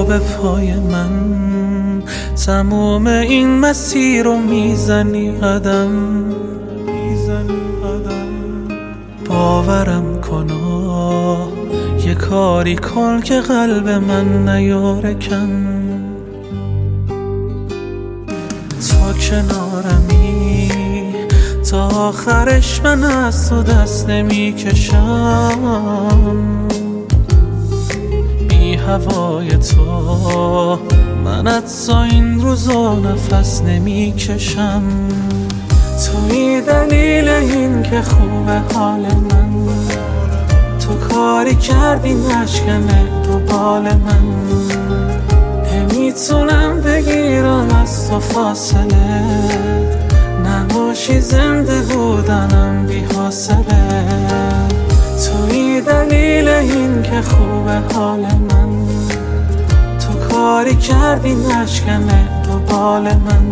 به پای من، تموم این مسیر رو میزنی قدم. باورم کن یه کاری کن که قلب من نیاره کم. تا کنارمی تا آخرش من از تو دست نمی کشم. بی هوای تو من حتی این روزا نفس نمی کشم. توی دلیل این که خوبه حال من، تو کاری کردی نشکنه تو بال من. نمیتونم بگیرم از تو فاصله، نباشی زنده بودنم بی حاصله. توی دلیل این که خوبه حال من، تو کاری کردی نشکنه تو بال من.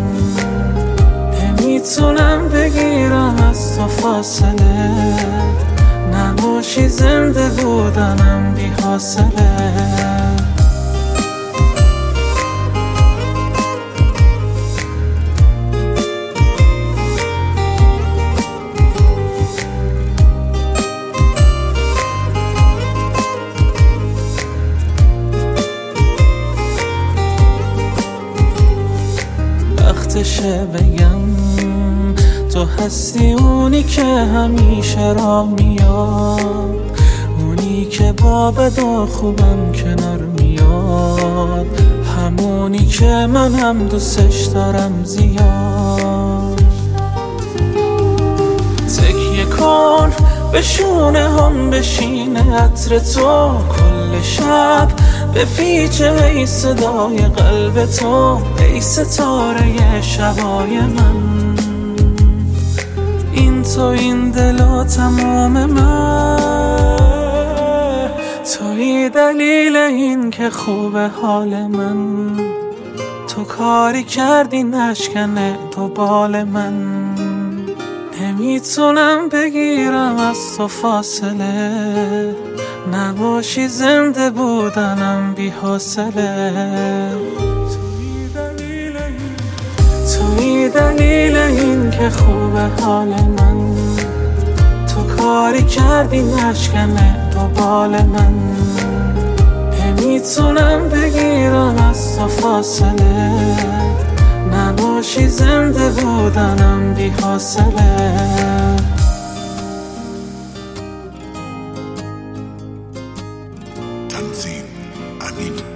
نمیتونم بگیرم از تو فاصله، نباشی زنده بودنم بی حاصله. وقتشه بگم تو هستی اونی که همیشه راه میاد، اونی که با بد و خوبم کنار میاد، همونی که من هم دوستش دارم زیاد. تکیه کن به شونه هم بشینه عطر تو کل شب، به پیچه ای صدای قلب تو ای ستاره شبای من. این تو این دل و تمام من، توی دلیل این که خوبه حال من. تو کاری کردی نشکنه تو بال من. نمیتونم بگیرم از تو فاصله، نباشی زنده بودنم بی حاصله. توی دلیل این که خوبه حال من، تو کاری کردی نشکنه تو بال من. نمیتونم بگیرم از تو فاصله، نباشی زنده بودنم بی حاصله. تنظیم امین